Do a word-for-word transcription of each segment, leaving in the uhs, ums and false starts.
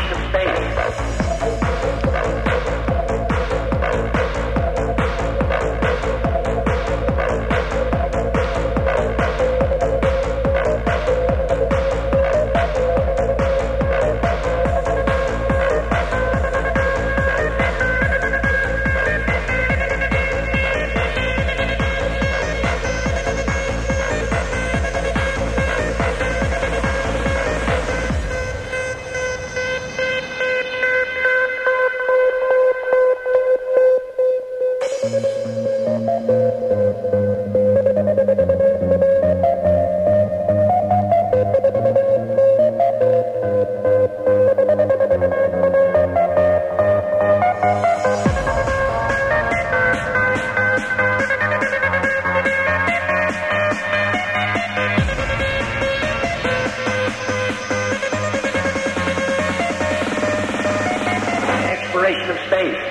Exploration of space. Exploration of space.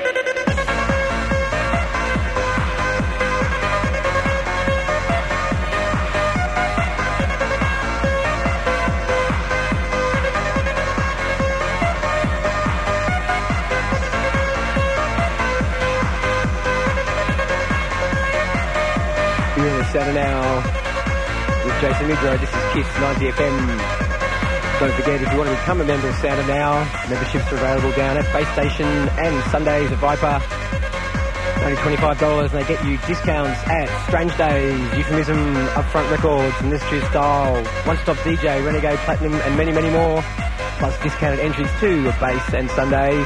You're in the Saturday Now with Jason Midrow. This is Kiss ninety F M. Don't forget, if you want to become a member of Saturday Now, memberships are available down at Base Station and Sundays at Viper. Only twenty-five dollars, and they get you discounts at Strange Days, Euphemism, Upfront Records, Mystery Style, One Stop D J, Renegade Platinum, and many, many more. Plus discounted entries too at Base and Sundays.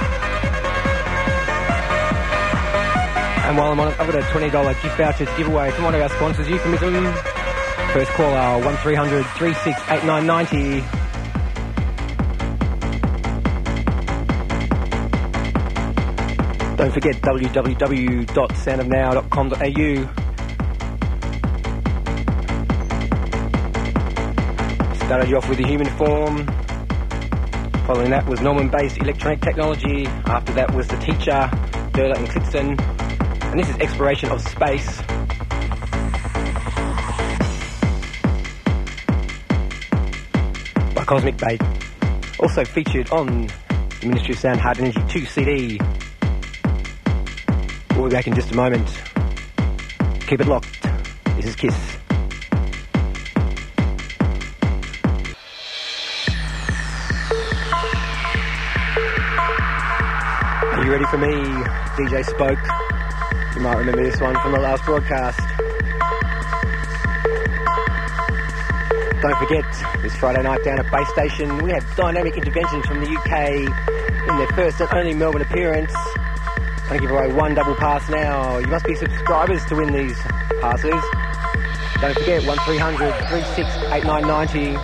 And while I'm on it, I've got a twenty dollars gift voucher to give away from one of our sponsors, Euphemism. First caller, one three hundred, three six eight nine nine zero. Don't forget w w w dot sound of now dot com dot a u. Started you off with the Human Form. Following that was Norman-based Electronic Technology. After that was The Teacher, Derla and Clixton. And this is Exploration of Space. By Cosmic Bait. Also featured on the Ministry of Sound Hard Energy two C D. We'll be back in just a moment. Keep it locked. This is Kiss. Are you ready for me? D J Spoke. You might remember this one from the last broadcast. Don't forget, this Friday night down at Base Station, we have Dynamic Interventions from the U K in their first and only Melbourne appearance. I'm going to give away one double pass now. You must be subscribers to win these passes. Don't forget, one three hundred, three six eight nine nine zero.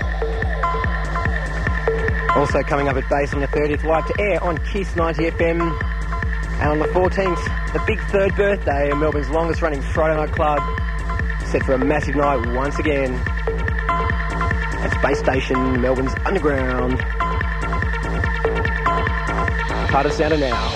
Also coming up at Base on the thirtieth, live to air on Kiss ninety F M. And on the fourteenth, the big third birthday of Melbourne's longest running Friday night club. Set for a massive night once again. At Base Station, Melbourne's underground. Part of Sound of Now.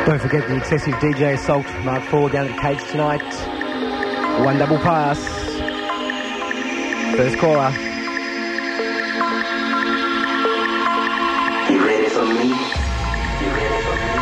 Don't forget the excessive D J assault, Mark four down at the cage tonight. One double pass. First caller. You ready for me? You ready for me?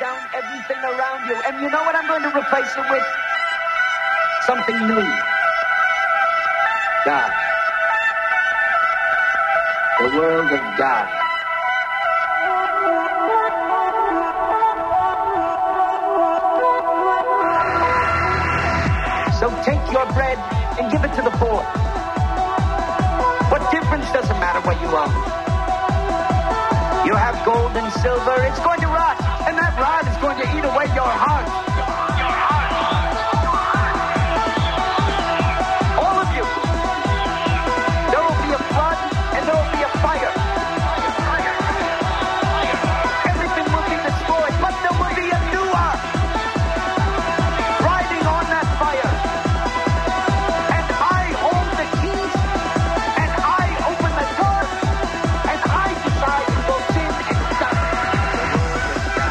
down everything around you. And you know what I'm going to replace it with? Something new. God. The world of God. So take your bread and give it to the poor. What difference does it matter what you own? You have gold and silver, it's going to rot, and that rot is going to eat away your heart. Your heart. All of you. There will be a flood, and there will be a fire. Everything will be destroyed, but there will be a new ark riding on that fire. And I hold the keys, and I open the door, and I decide who goes in and does.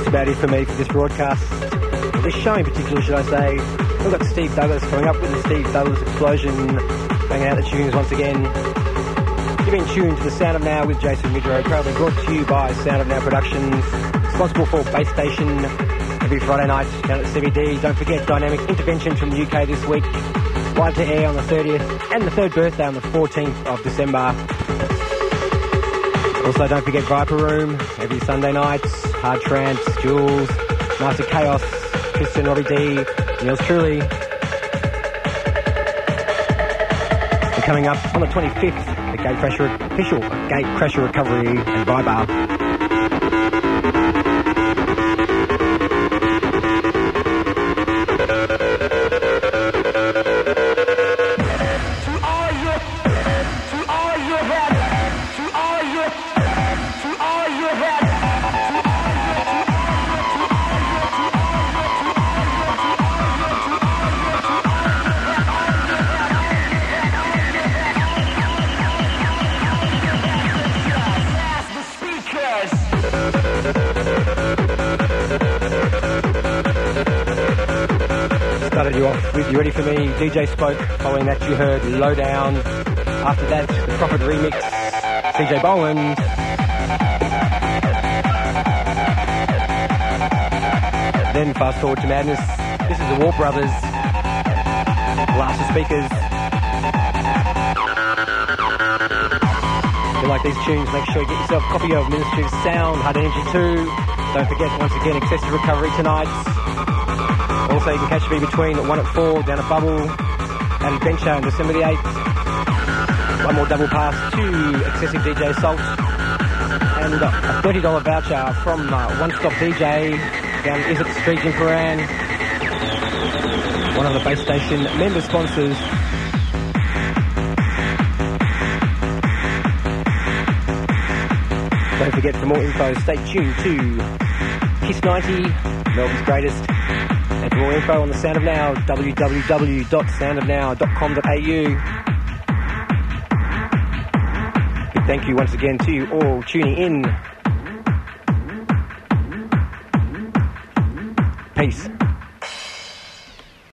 just about it for me for this broadcast. This show in particular, should I say. We've got Steve Douglas coming up with the Steve Douglas Explosion, banging out the tunes once again. You've been tuned to the Sound of Now with Jason Midrow, proudly brought to you by Sound of Now Productions, responsible for Base Station every Friday night down at C B D. Don't forget Dynamic Intervention from the U K this week, live to air on the thirtieth, and the third birthday on the fourteenth of December. Also, don't forget Viper Room every Sunday night, Hard Trance, Jules, Master Chaos, Christian, Robbie D, yours truly. And coming up on the twenty-fifth, the Gate Crasher official Gate Crasher Recovery and Viber. Started you off with You Ready For Me, D J Spoke. Following that you heard Lowdown. After that, the Prophet remix, C J Boland. Then fast forward to Madness. This is the War Brothers. Last of Speakers. If you like these tunes, make sure you get yourself a copy of Ministry of Sound, Hard Energy two. Don't forget, once again, Excessive Recovery tonight. Also, you can catch me between one at four, down at Bubble, at Adventure on December the eighth. One more double pass to Excessive D J Assault. And a thirty dollars voucher from uh, One Stop D J down Izzard Street in Paran. One of the Base Station member sponsors. Don't forget, for more info, stay tuned to Kiss ninety, Melbourne's greatest. And for more info on the Sound of Now, w w w dot sound of now dot com dot a u. Big thank you once again to you all tuning in. Peace.